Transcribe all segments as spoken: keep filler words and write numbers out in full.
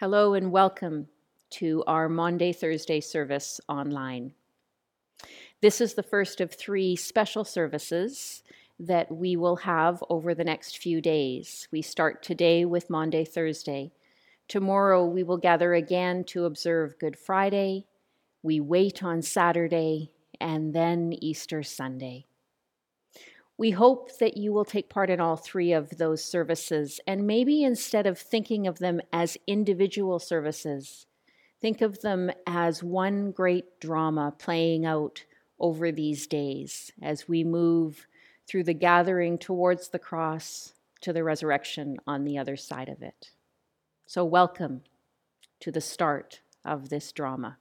Hello and welcome to our Maundy Thursday service online. This is the first of three special services that we will have over the next few days. We start today with Maundy Thursday. Tomorrow we will gather again to observe Good Friday. We wait on Saturday and then Easter Sunday. We hope that you will take part in all three of those services, and maybe instead of thinking of them as individual services, think of them as one great drama playing out over these days as we move through the gathering towards the cross to the resurrection on the other side of it. So welcome to the start of this drama.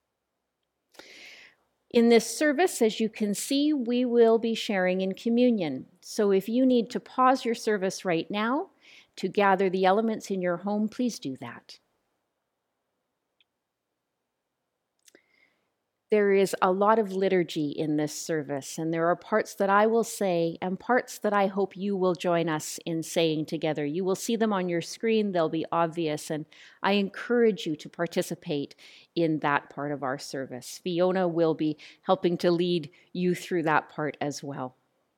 In this service, as you can see, we will be sharing in communion. So if you need to pause your service right now to gather the elements in your home, please do that. There is a lot of liturgy in this service, and there are parts that I will say and parts that I hope you will join us in saying together. You will see them on your screen, they'll be obvious, and I encourage you to participate in that part of our service. Fiona will be helping to lead you through that part as well.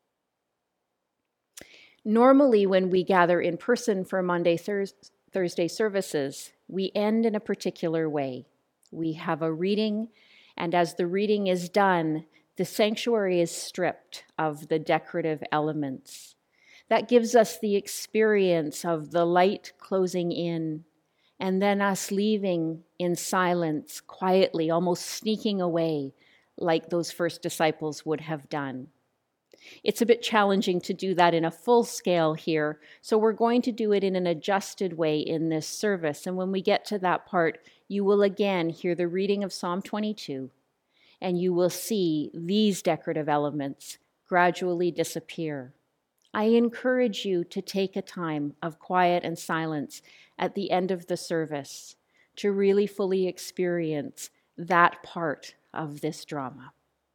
Normally, when we gather in person for Maundy Thurs- Thursday services, we end in a particular way. We have a reading, and as the reading is done, the sanctuary is stripped of the decorative elements. That gives us the experience of the light closing in, and then us leaving in silence, quietly, almost sneaking away, like those first disciples would have done. It's a bit challenging to do that in a full scale here, so we're going to do it in an adjusted way in this service. And when we get to that part, you will again hear the reading of Psalm twenty-two, and you will see these decorative elements gradually disappear. I encourage you to take a time of quiet and silence at the end of the service to really fully experience that part of this drama.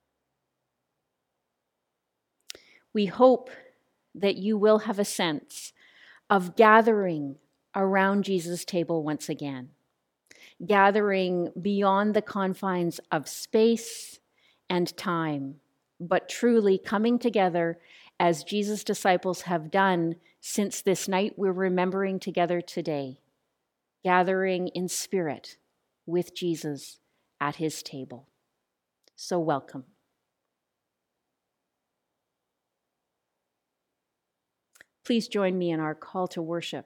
We hope that you will have a sense of gathering around Jesus' table once again, gathering beyond the confines of space and time, but truly coming together as Jesus' disciples have done since this night we're remembering together today, gathering in spirit with Jesus at his table. So welcome. Please join me in our call to worship.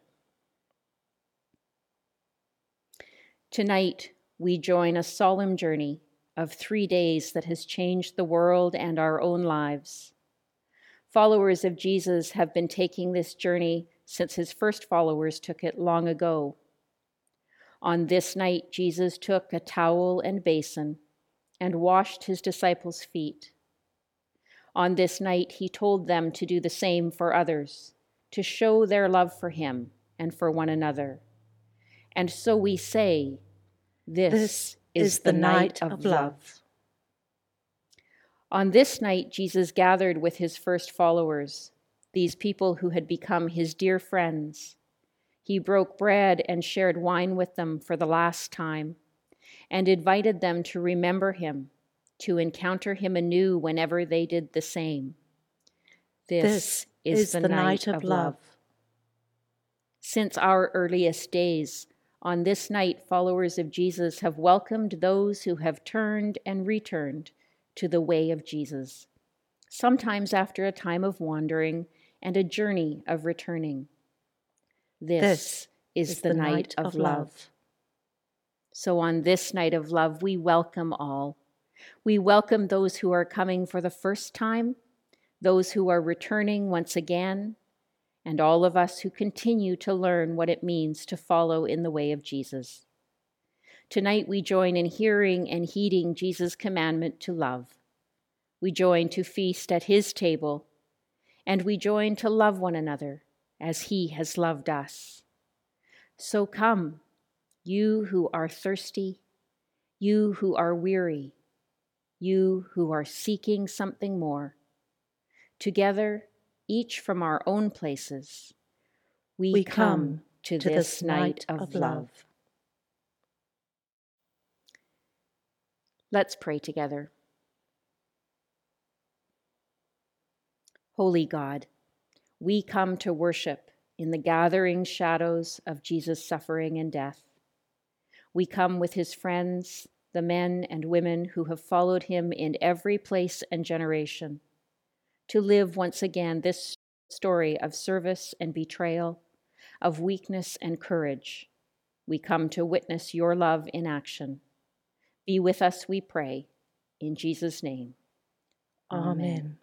Tonight, we join a solemn journey of three days that has changed the world and our own lives. Followers of Jesus have been taking this journey since his first followers took it long ago. On this night, Jesus took a towel and basin and washed his disciples' feet. On this night, he told them to do the same for others, to show their love for him and for one another. And so we say, this, this is the night of love. On this night, Jesus gathered with his first followers, these people who had become his dear friends. He broke bread and shared wine with them for the last time and invited them to remember him, to encounter him anew whenever they did the same. This, this is, is the, the night, night of love. love. Since our earliest days, on this night, followers of Jesus have welcomed those who have turned and returned to the way of Jesus, sometimes after a time of wandering and a journey of returning. This, this is, is the, the night, night of, of love. love. So on this night of love, we welcome all. We welcome those who are coming for the first time, those who are returning once again, and all of us who continue to learn what it means to follow in the way of Jesus. Tonight we join in hearing and heeding Jesus' commandment to love. We join to feast at his table, and we join to love one another as he has loved us. So come, you who are thirsty, you who are weary, you who are seeking something more. Together, each from our own places, we, we come to, to this, this night of love. love. Let's pray together. Holy God, we come to worship in the gathering shadows of Jesus' suffering and death. We come with his friends, the men and women who have followed him in every place and generation, to live once again this story of service and betrayal, of weakness and courage. We come to witness your love in action. Be with us, we pray, in Jesus' name. Amen. Amen.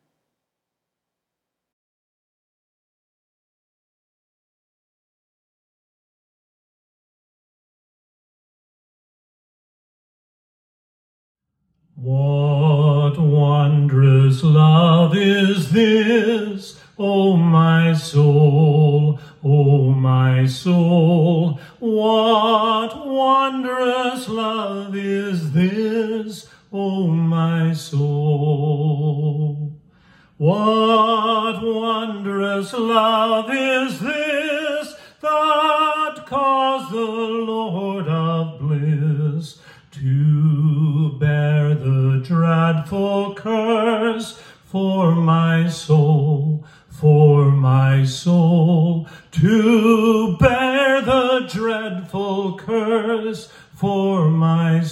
What wondrous love is this, O my soul, O my soul? What wondrous love is this, O my soul? What wondrous love is this that caused the Lord of bliss to bear the dreadful curse for my soul, for my soul, to bear the dreadful curse for my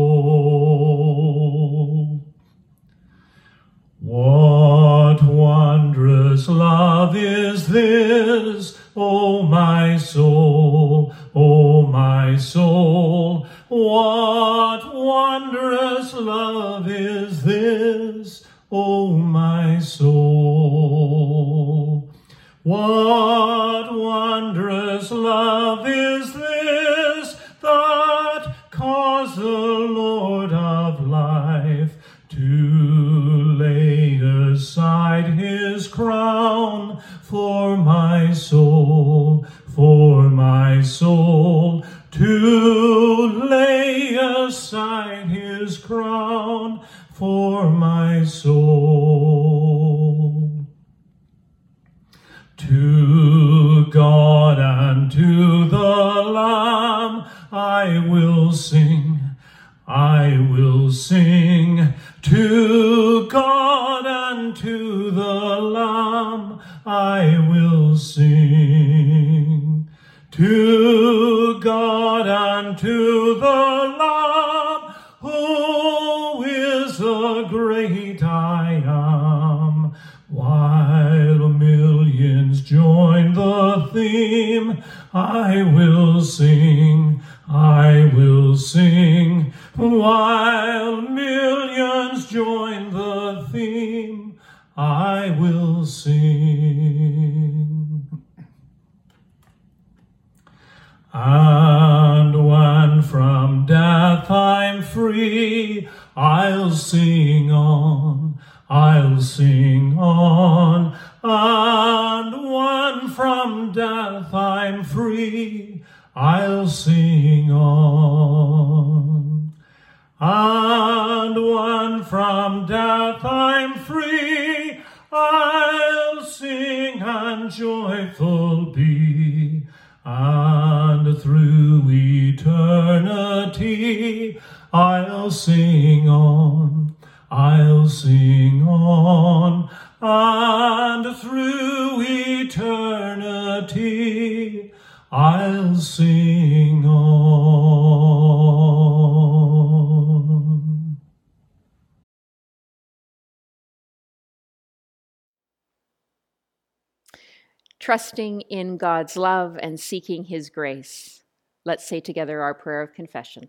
soul. What wondrous love is this, O my soul, O my soul? What wondrous love is this, O my soul? What wondrous love is this that caused the Lord of life to lay aside his crown for my soul, for my soul, to lay aside his crown for my soul. To God and to the Lamb I will sing, I will sing. To God and to the Lamb I will sing. To God and to the Lamb, who is the great I am, while millions join the theme, I will sing, I will sing. While millions join the theme, I will sing. And when from death I'm free, I'll sing on, I'll sing on. And when from death I'm free, I'll sing on. And when from death I'm free, I'll sing and joyful be. And through eternity, I'll sing on, I'll sing on. And through eternity, I'll sing on. Trusting in God's love and seeking his grace, let's say together our prayer of confession.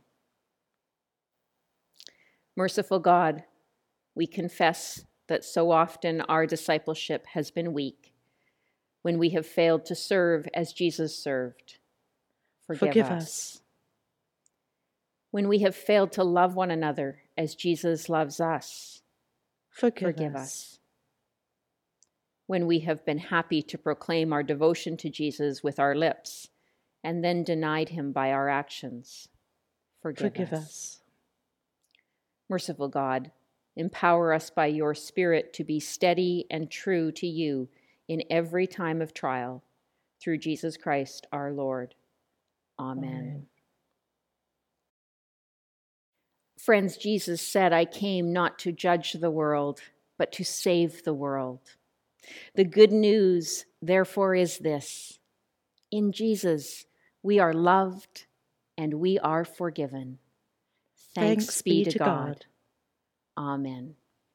Merciful God, we confess that so often our discipleship has been weak when we have failed to serve as Jesus served. Forgive, Forgive us. us. When we have failed to love one another as Jesus loves us. Forgive, Forgive us. us. When we have been happy to proclaim our devotion to Jesus with our lips and then denied him by our actions. Forgive, Forgive us. us. Merciful God, empower us by your Spirit to be steady and true to you in every time of trial, through Jesus Christ our Lord. Amen. Amen. Friends, Jesus said, I came not to judge the world, but to save the world. The good news, therefore, is this. In Jesus, we are loved and we are forgiven. Thanks, Thanks be, be to God. God. Amen.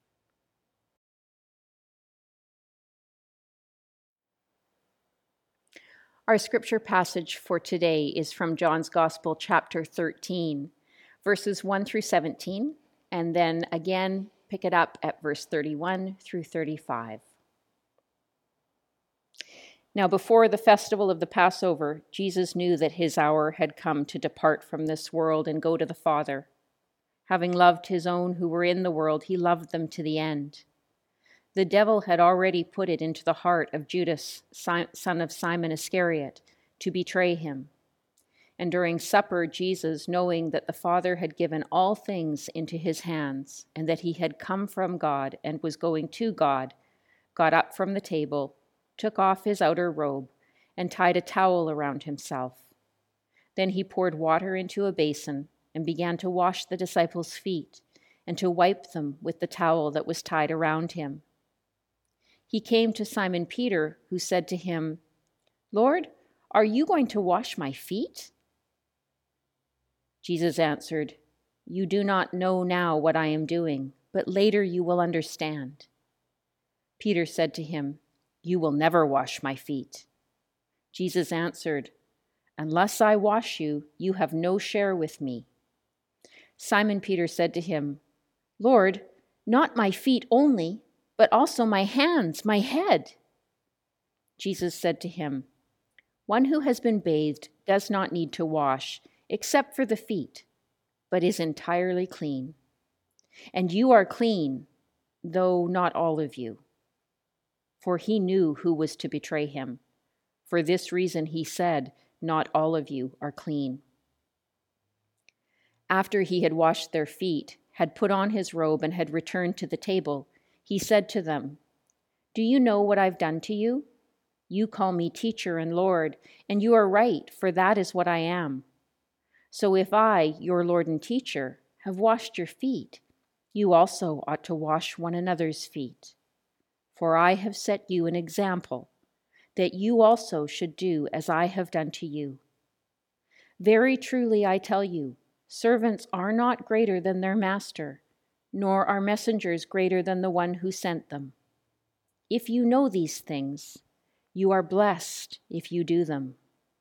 Our scripture passage for today is from John's Gospel, chapter thirteen, verses one through seventeen, and then again pick it up at verse thirty-one through thirty-five. Now, before the festival of the Passover, Jesus knew that his hour had come to depart from this world and go to the Father. Having loved his own who were in the world, he loved them to the end. The devil had already put it into the heart of Judas, son of Simon Iscariot, to betray him. And during supper, Jesus, knowing that the Father had given all things into his hands, and that he had come from God and was going to God, got up from the table, took off his outer robe, and tied a towel around himself. Then he poured water into a basin and began to wash the disciples' feet and to wipe them with the towel that was tied around him. He came to Simon Peter, who said to him, Lord, are you going to wash my feet? Jesus answered, You do not know now what I am doing, but later you will understand. Peter said to him, You will never wash my feet. Jesus answered, Unless I wash you, you have no share with me. Simon Peter said to him, Lord, not my feet only, but also my hands, my head. Jesus said to him, One who has been bathed does not need to wash, except for the feet, but is entirely clean. And you are clean, though not all of you. For he knew who was to betray him. For this reason he said, Not all of you are clean. After he had washed their feet, had put on his robe, and had returned to the table, he said to them, Do you know what I've done to you? You call me teacher and Lord, and you are right, for that is what I am. So if I, your Lord and teacher, have washed your feet, you also ought to wash one another's feet. For I have set you an example, that you also should do as I have done to you. Very truly I tell you, servants are not greater than their master, nor are messengers greater than the one who sent them. If you know these things, you are blessed if you do them.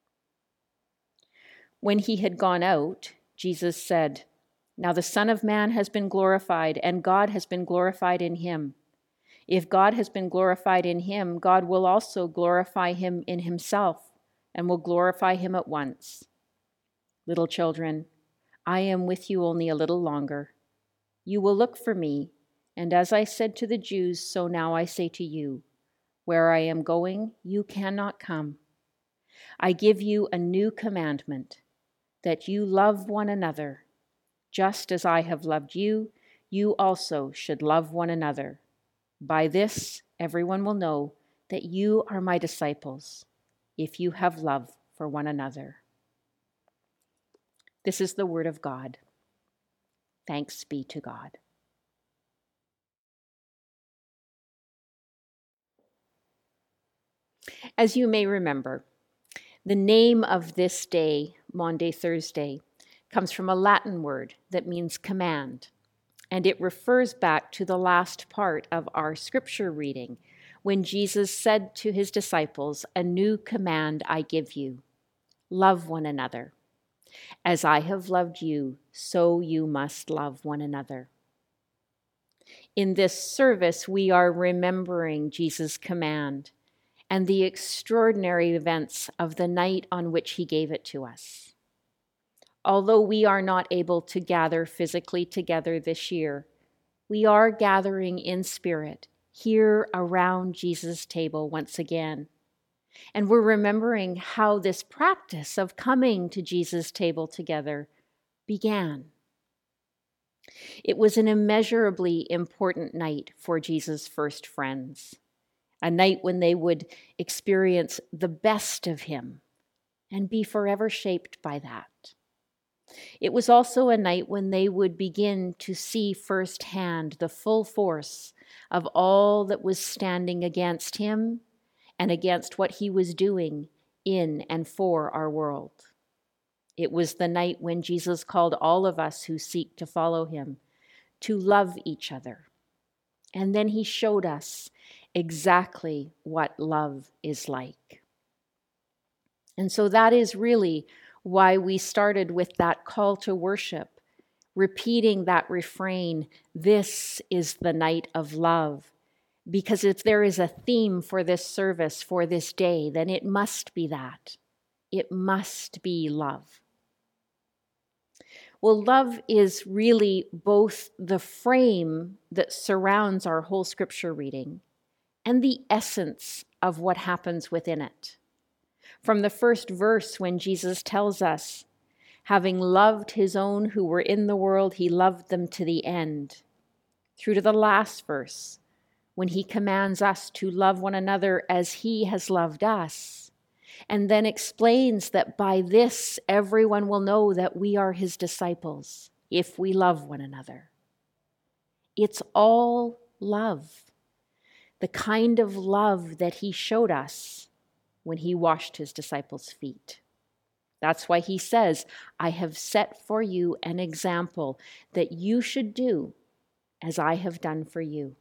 When he had gone out, Jesus said, Now the Son of Man has been glorified, and God has been glorified in him. If God has been glorified in him, God will also glorify him in himself, and will glorify him at once. Little children, I am with you only a little longer. You will look for me, and as I said to the Jews, so now I say to you, where I am going, you cannot come. I give you a new commandment, that you love one another. Just as I have loved you, you also should love one another. By this, everyone will know that you are my disciples, if you have love for one another. This is the word of God. Thanks be to God. As you may remember, the name of this day, Maundy Thursday, comes from a Latin word that means command, and it refers back to the last part of our scripture reading, when Jesus said to his disciples, A new command I give you, love one another. As I have loved you, so you must love one another. In this service, we are remembering Jesus' command and the extraordinary events of the night on which he gave it to us. Although we are not able to gather physically together this year, we are gathering in spirit here around Jesus' table once again. And we're remembering how this practice of coming to Jesus' table together began. It was an immeasurably important night for Jesus' first friends, a night when they would experience the best of him and be forever shaped by that. It was also a night when they would begin to see firsthand the full force of all that was standing against him and against what he was doing in and for our world. It was the night when Jesus called all of us who seek to follow him to love each other. And then he showed us exactly what love is like. And so that is really why we started with that call to worship, repeating that refrain, "This is the night of love." Because if there is a theme for this service, for this day, then it must be that. It must be love. Well, love is really both the frame that surrounds our whole scripture reading and the essence of what happens within it. From the first verse, when Jesus tells us, having loved his own who were in the world, he loved them to the end, through to the last verse, when he commands us to love one another as he has loved us, and then explains that by this everyone will know that we are his disciples, if we love one another. It's all love, the kind of love that he showed us when he washed his disciples' feet. That's why he says, "I have set for you an example that you should do as I have done for you."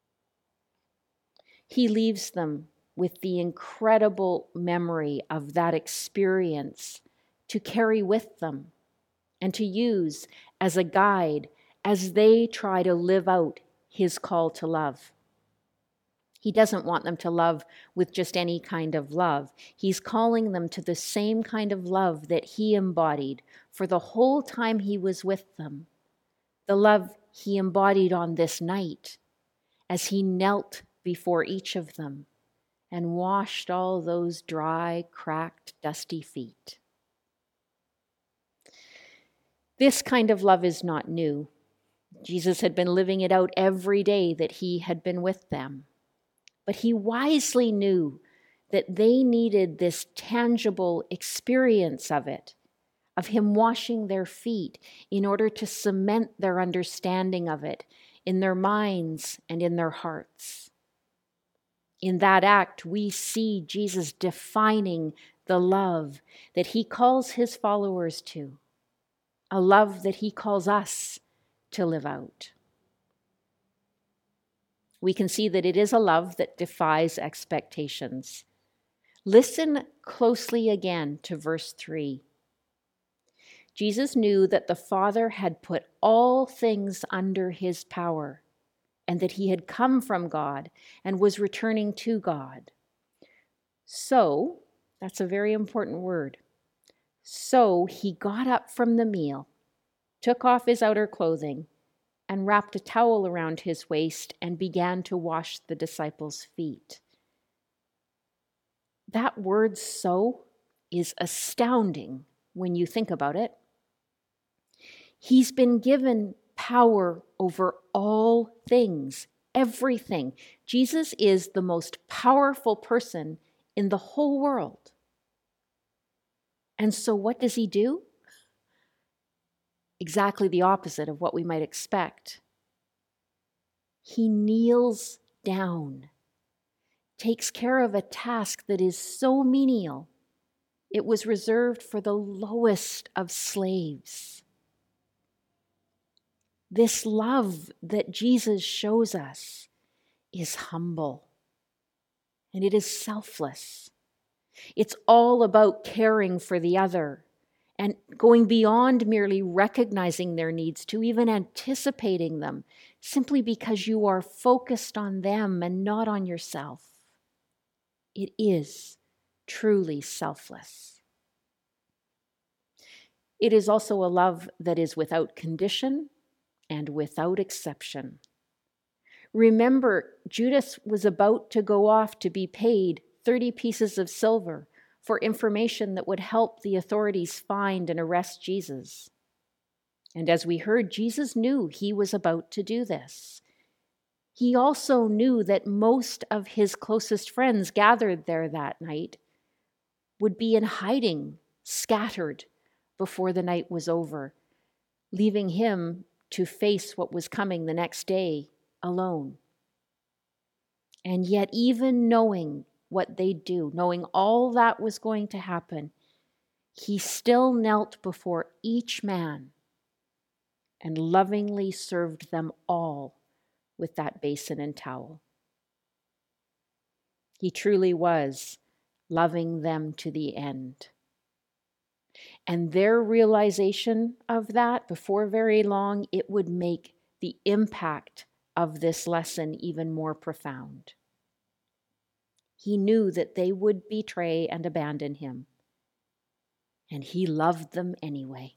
He leaves them with the incredible memory of that experience to carry with them and to use as a guide as they try to live out his call to love. He doesn't want them to love with just any kind of love. He's calling them to the same kind of love that he embodied for the whole time he was with them, the love he embodied on this night as he knelt before each of them and washed all those dry, cracked, dusty feet. This kind of love is not new. Jesus had been living it out every day that he had been with them. But he wisely knew that they needed this tangible experience of it, of him washing their feet, in order to cement their understanding of it in their minds and in their hearts. In that act, we see Jesus defining the love that he calls his followers to, a love that he calls us to live out. We can see that it is a love that defies expectations. Listen closely again to verse three. Jesus knew that the Father had put all things under his power, and that he had come from God and was returning to God. So, that's a very important word. So he got up from the meal, took off his outer clothing, and wrapped a towel around his waist and began to wash the disciples' feet. That word "so" is astounding when you think about it. He's been given power over all things, everything. Jesus is the most powerful person in the whole world. And so what does he do? Exactly the opposite of what we might expect. He kneels down, takes care of a task that is so menial, it was reserved for the lowest of slaves. This love that Jesus shows us is humble, and it is selfless. It's all about caring for the other and going beyond merely recognizing their needs to even anticipating them, simply because you are focused on them and not on yourself. It is truly selfless. It is also a love that is without condition and without exception. Remember, Judas was about to go off to be paid thirty pieces of silver for information that would help the authorities find and arrest Jesus. And as we heard, Jesus knew he was about to do this. He also knew that most of his closest friends gathered there that night would be in hiding, scattered, before the night was over, leaving him to face what was coming the next day alone. And yet, even knowing what they'd do, knowing all that was going to happen, he still knelt before each man and lovingly served them all with that basin and towel. He truly was loving them to the end. And their realization of that, before very long, it would make the impact of this lesson even more profound. He knew that they would betray and abandon him, and he loved them anyway.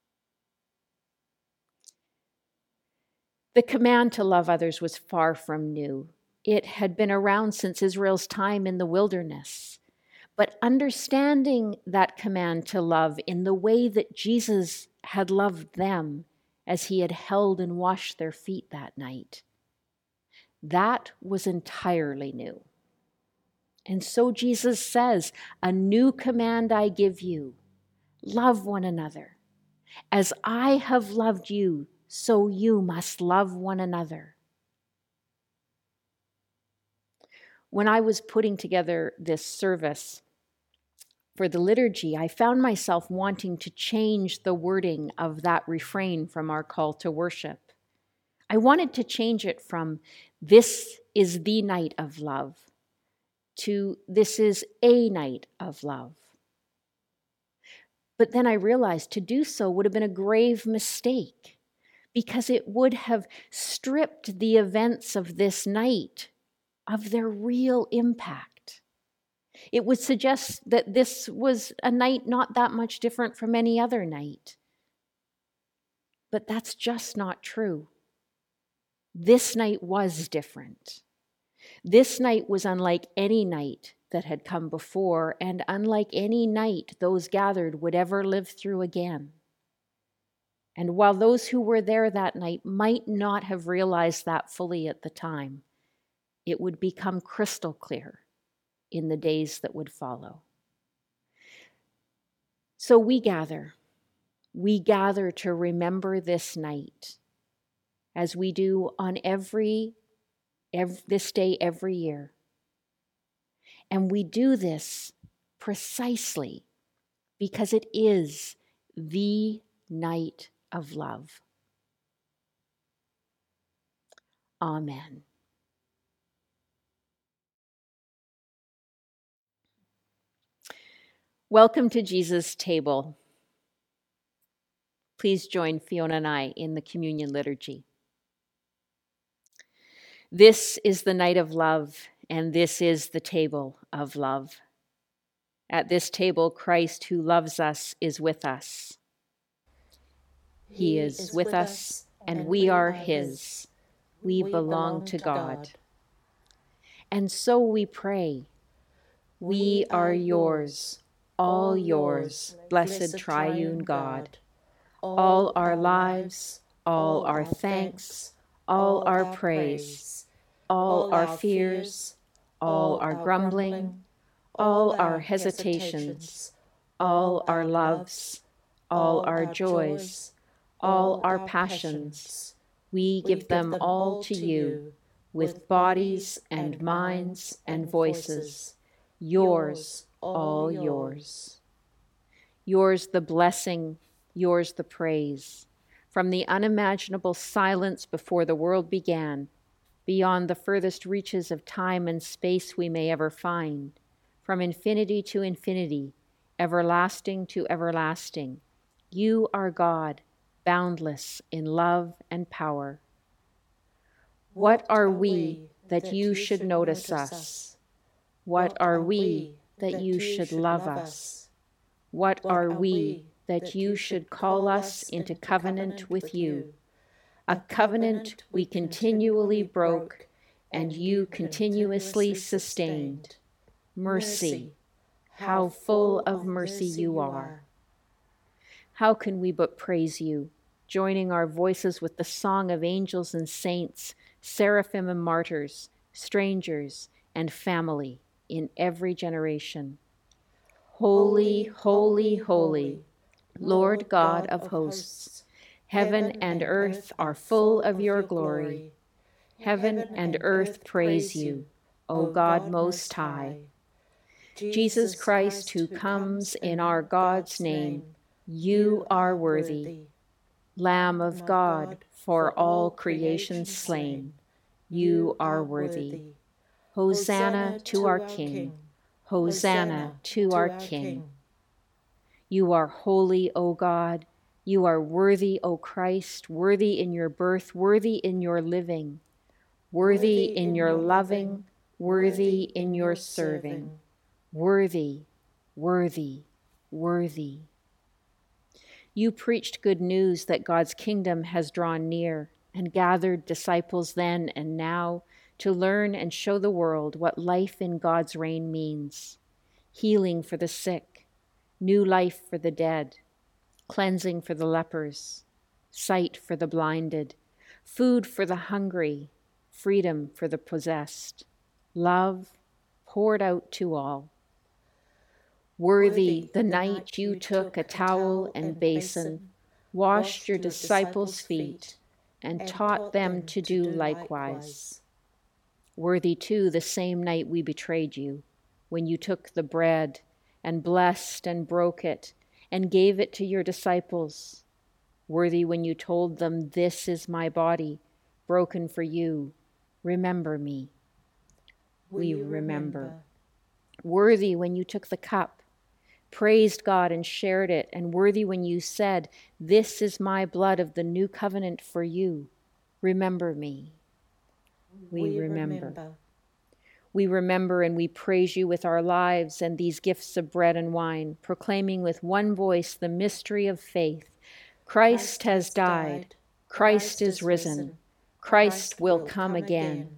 The command to love others was far from new. It had been around since Israel's time in the wilderness. But understanding that command to love in the way that Jesus had loved them as he had held and washed their feet that night, that was entirely new. And so Jesus says, "A new command I give you, love one another. As I have loved you, so you must love one another." When I was putting together this service for the liturgy, I found myself wanting to change the wording of that refrain from our call to worship. I wanted to change it from "this is the night of love" to "this is a night of love." But then I realized to do so would have been a grave mistake, because it would have stripped the events of this night of their real impact. It would suggest that this was a night not that much different from any other night. But that's just not true. This night was different. This night was unlike any night that had come before, and unlike any night those gathered would ever live through again. And while those who were there that night might not have realized that fully at the time, it would become crystal clear in the days that would follow. So we gather. We gather to remember this night, as we do on every, every this day every year. And we do this precisely because it is the night of love. Amen. Welcome to Jesus' table. Please join Fiona and I in the communion liturgy. This is the night of love, and this is the table of love. At this table, Christ, who loves us, is with us. He is with us, and we are his. We belong to God. And so we pray, we are yours, all yours, blessed triune God. All our lives, all our thanks, all our praise, all our fears, all our grumbling, all our hesitations, all our loves, all our joys, all our passions, we give them all to you, with bodies and minds and voices, yours, all yours. Yours the blessing, yours the praise. From the unimaginable silence before the world began, beyond the furthest reaches of time and space we may ever find, from infinity to infinity, everlasting to everlasting, you are God, boundless in love and power. What are we that you should notice us? What are we that you should love us? What are we that you should call us into covenant with you? A covenant we continually broke and you continuously sustained. Mercy, how full of mercy you are. How can we but praise you, joining our voices with the song of angels and saints, seraphim and martyrs, strangers and family in every generation. Holy, holy, holy, Lord God of hosts, heaven and earth are full of your glory. Heaven and earth praise you, O God Most High. Jesus Christ, who comes in our God's name, you are worthy. Lamb of God, for all creation slain, you are worthy. Hosanna to our King, Hosanna to our King. You are holy, O God. You are worthy, O Christ, worthy in your birth, worthy in your living, worthy in your loving, worthy in your serving, worthy, worthy, worthy. You preached good news that God's kingdom has drawn near and gathered disciples then and now to learn and show the world what life in God's reign means. Healing for the sick, new life for the dead, cleansing for the lepers, sight for the blinded, food for the hungry, freedom for the possessed, love poured out to all. Worthy the night you took a towel and basin, washed your disciples' feet, and taught them to do likewise. Worthy too the same night we betrayed you, when you took the bread and blessed and broke it and gave it to your disciples. Worthy when you told them, "This is my body, broken for you. Remember me." We remember. Worthy when you took the cup, praised God and shared it, and worthy when you said, "This is my blood of the new covenant for you. Remember me." We, we remember. remember. We remember and we praise you with our lives and these gifts of bread and wine, proclaiming with one voice the mystery of faith. Christ, Christ has died. died. Christ, Christ is risen. risen. Christ, Christ will come, come again. again.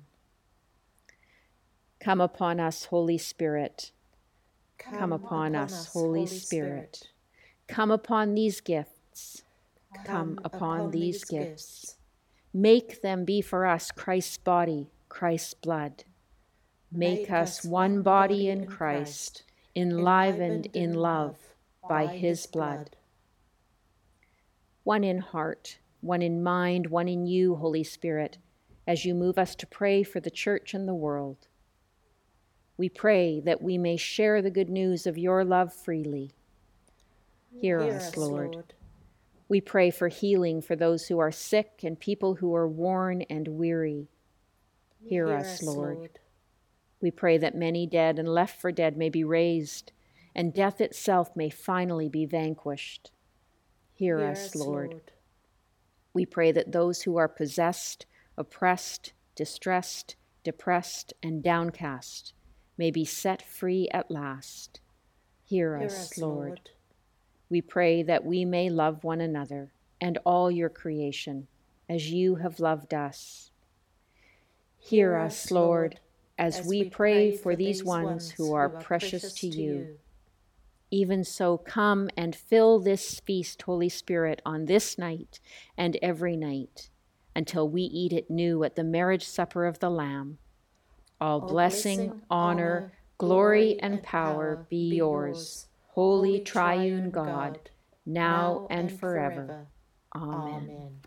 Come upon us, Holy Spirit. Come, come upon, upon us, Holy Spirit. Spirit. Come upon these gifts. Come, come upon, upon these gifts. gifts. Make them be for us Christ's body, Christ's blood. Make us one body in Christ, enlivened in love by his blood. One in heart, one in mind, one in you, Holy Spirit, as you move us to pray for the church and the world. We pray that we may share the good news of your love freely. Hear, Hear us, Lord. Lord. We pray for healing for those who are sick and people who are worn and weary. Hear, Hear us, Lord. Lord. We pray that many dead and left for dead may be raised, and death itself may finally be vanquished. Hear, Hear us, Lord. Lord. We pray that those who are possessed, oppressed, distressed, depressed, and downcast may be set free at last. Hear, Hear us, us Lord. Lord. We pray that we may love one another and all your creation as you have loved us. Hear, Hear us, Lord, as, as we pray, pray for these ones who are precious to you. Even so, come and fill this feast, Holy Spirit, on this night and every night, until we eat it new at the marriage supper of the Lamb. All blessing, blessing honor, glory, and power be yours, Holy Triune God, now and forever. Amen.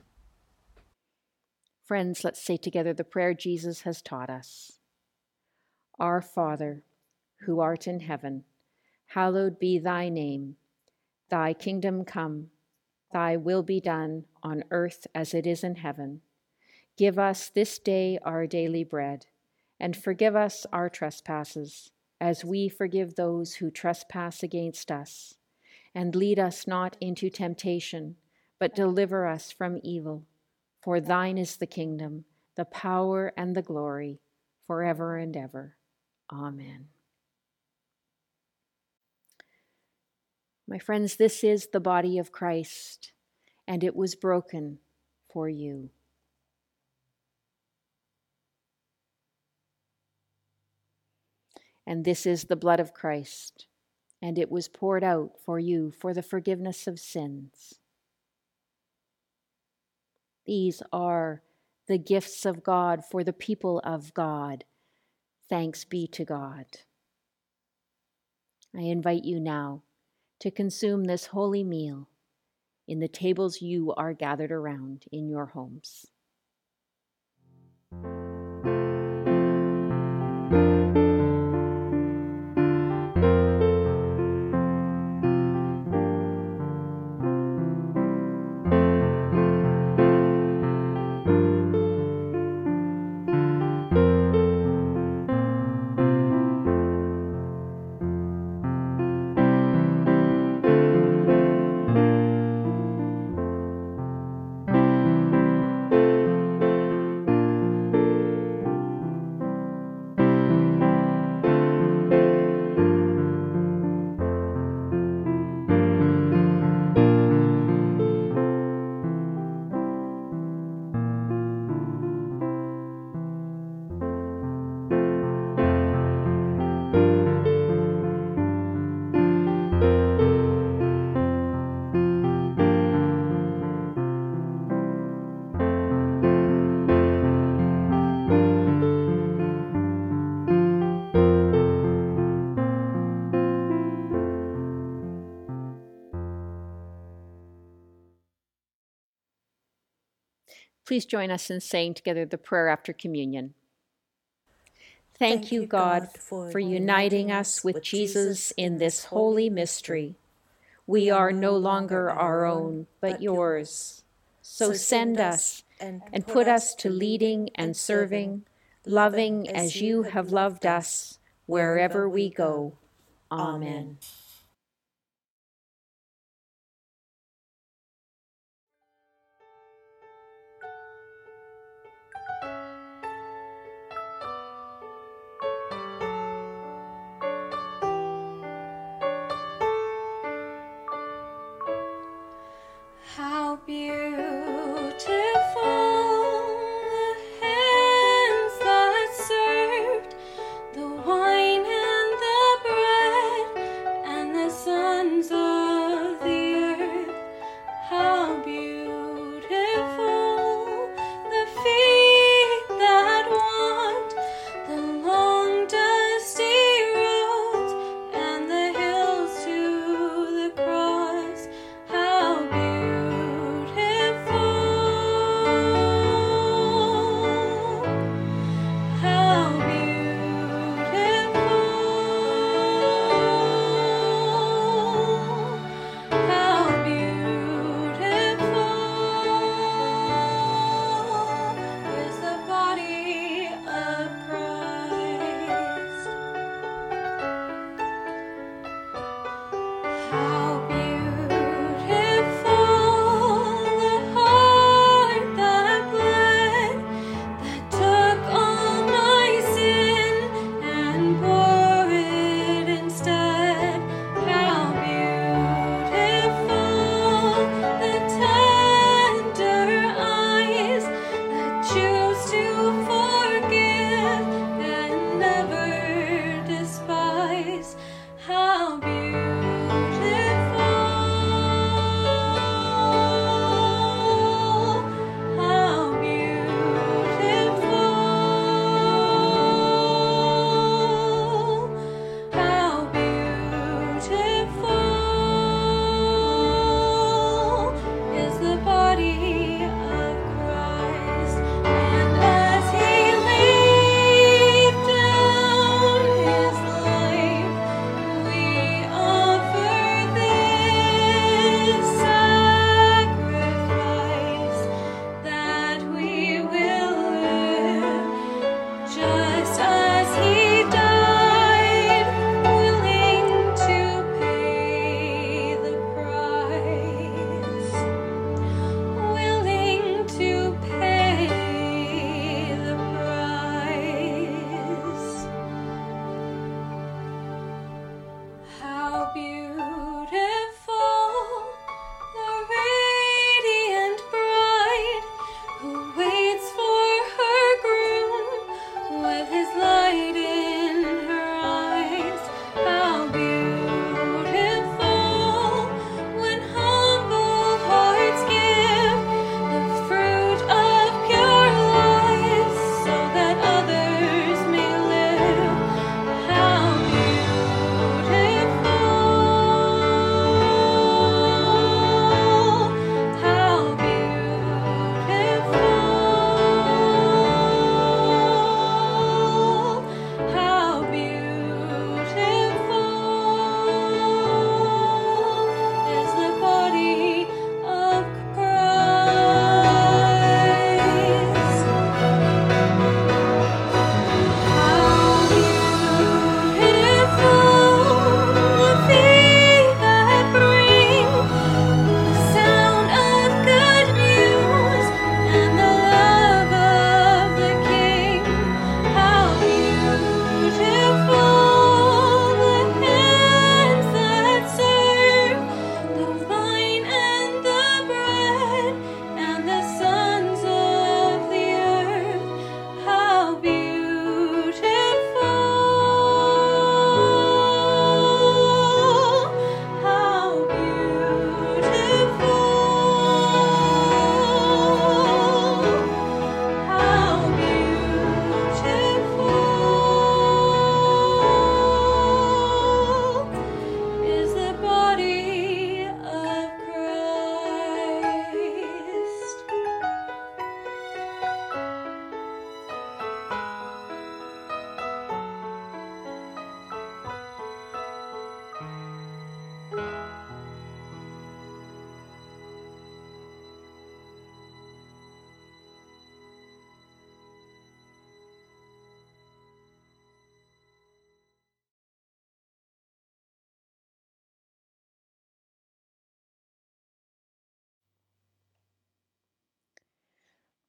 Friends, let's say together the prayer Jesus has taught us. Our Father, who art in heaven, hallowed be thy name. Thy kingdom come, thy will be done on earth as it is in heaven. Give us this day our daily bread, and forgive us our trespasses, as we forgive those who trespass against us. And lead us not into temptation, but deliver us from evil. For thine is the kingdom, the power, and the glory, forever and ever. Amen. My friends, this is the body of Christ, and it was broken for you. And this is the blood of Christ, and it was poured out for you for the forgiveness of sins. These are the gifts of God for the people of God. Thanks be to God. I invite you now to consume this holy meal in the tables you are gathered around in your homes. Please join us in saying together the prayer after communion. Thank, Thank you, God, God for, for uniting us with Jesus in this holy mystery. We are no longer our own, but yours. So send us and put us to leading and serving, loving as you have loved us, wherever we go. Amen. How beautiful the hands that served the wine and the bread, and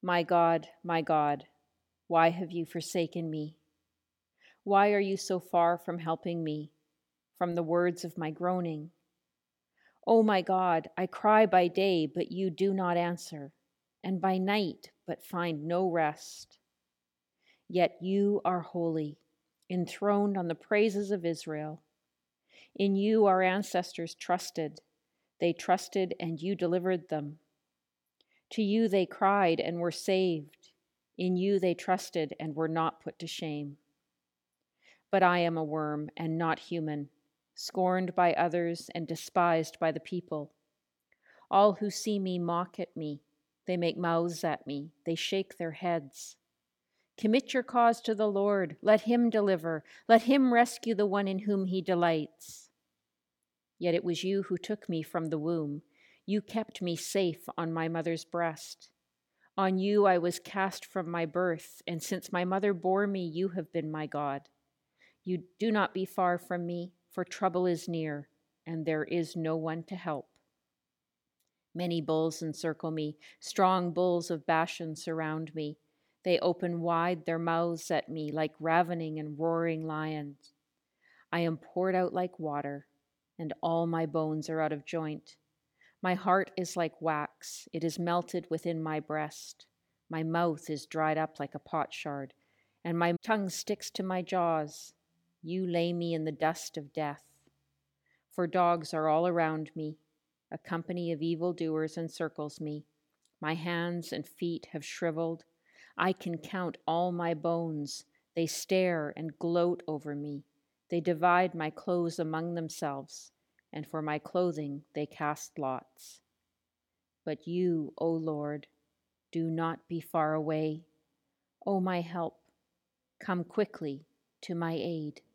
My God, my God, why have you forsaken me? Why are you so far from helping me, from the words of my groaning? O my God, I cry by day, but you do not answer, and by night, but find no rest. Yet you are holy, enthroned on the praises of Israel. In you our ancestors trusted. They trusted, and you delivered them. To you they cried and were saved. In you they trusted and were not put to shame. But I am a worm and not human, scorned by others and despised by the people. All who see me mock at me. They make mouths at me. They shake their heads. Commit your cause to the Lord. Let him deliver. Let him rescue the one in whom he delights. Yet it was you who took me from the womb. You kept me safe on my mother's breast. On you I was cast from my birth, and since my mother bore me, you have been my God. You do not be far from me, for trouble is near, and there is no one to help. Many bulls encircle me, strong bulls of Bashan surround me. They open wide their mouths at me like ravening and roaring lions. I am poured out like water, and all my bones are out of joint. My heart is like wax, it is melted within my breast. My mouth is dried up like a potsherd, and my tongue sticks to my jaws. You lay me in the dust of death. For dogs are all around me. A company of evildoers encircles me. My hands and feet have shriveled. I can count all my bones. They stare and gloat over me. They divide my clothes among themselves, and for my clothing they cast lots. But you, O Lord, do not be far away. O my help, come quickly to my aid.